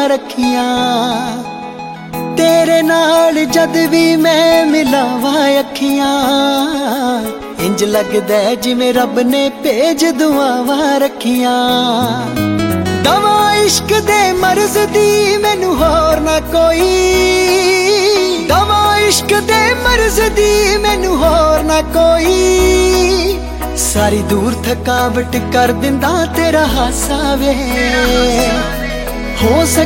रखियां। तेरे नाल जद भी मैं मिलावा अखियां, इंज लगदा जिवें रब ने भेज दुआवां रखियां। दवा इश्क दे मर्ज दी मैनू होर ना कोई, दवा इश्क दे मर्ज दी मैनू होर ना कोई। सारी दूर थकावट कर दिंदा तेरा हासा वे, हो सके